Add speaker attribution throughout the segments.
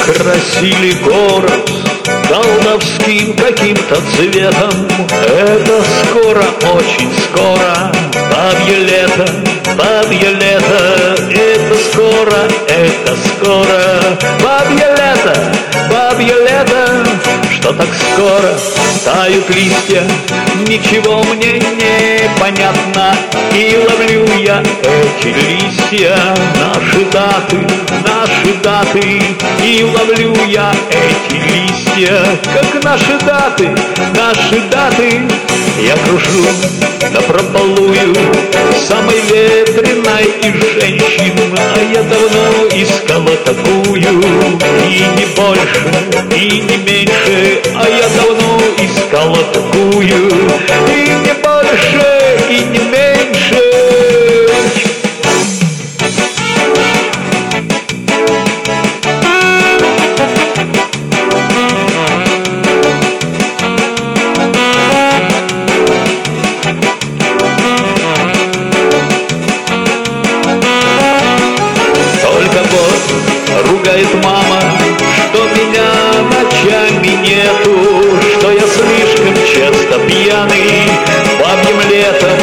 Speaker 1: красили город колдовским каким-то цветом. Это скоро, очень скоро, бабье лето, бабье лето. Это скоро, бабье лето, бабье лето. Что так скоро тают листья, ничего мне не понятно. И ловлю я эти листья, наши даты. И ловлю я эти листья, как наши даты. Я кружу напропалую самой ветреной из женщин, а я давно искала такую, и не больше, и не меньше, а я давно искала такую, и не больше, и не меньше. Ругает мама, что меня ночами нету, что я слишком часто пьяный бабьим летом,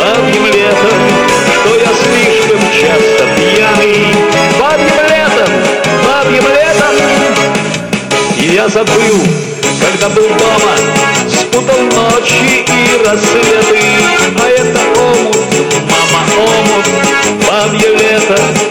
Speaker 1: что я слишком часто пьяный бабьим летом. И я забыл, когда был дома, спутал ночи и рассветы, а это омут, мама, омут, бабье лето.